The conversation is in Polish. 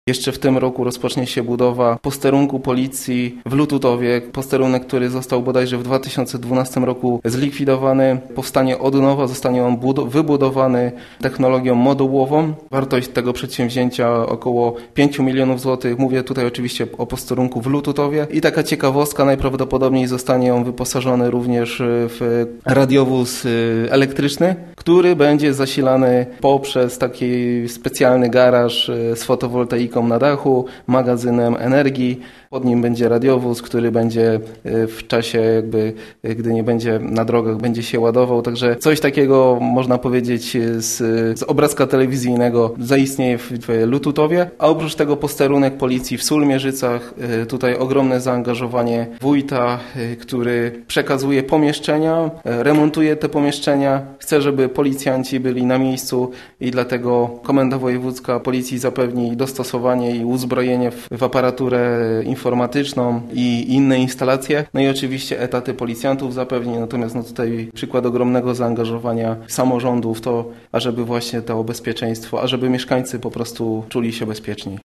Jeszcze w tym roku rozpocznie się budowa posterunku policji w Lututowie. Posterunek, który został bodajże w 2012 roku zlikwidowany, powstanie od nowa, zostanie on wybudowany technologią modułową. Wartość tego przedsięwzięcia około 5 milionów złotych. Mówię tutaj oczywiście o posterunku w Lututowie. I taka ciekawostka, najprawdopodobniej zostanie on wyposażony również w radiowóz elektryczny, który będzie zasilany poprzez taki specjalny garaż z fotowoltaiką na dachu, magazynem energii. Pod nim będzie radiowóz, który będzie w czasie gdy nie będzie na drogach, będzie się ładował. Także coś takiego, można powiedzieć, z obrazka telewizyjnego zaistnieje w Lututowie. A oprócz tego posterunek policji w Sulmierzycach. Tutaj ogromne zaangażowanie wójta, który przekazuje pomieszczenia, remontuje te pomieszczenia. Chce, żeby policjanci byli na miejscu i dlatego Komenda Wojewódzka Policji zapewni dostosowanie i uzbrojenie w aparaturę informatyczną i inne instalacje. No i oczywiście etaty policjantów zapewni, natomiast tutaj przykład ogromnego zaangażowania samorządu w to, ażeby właśnie to bezpieczeństwo, ażeby mieszkańcy po prostu czuli się bezpieczniej.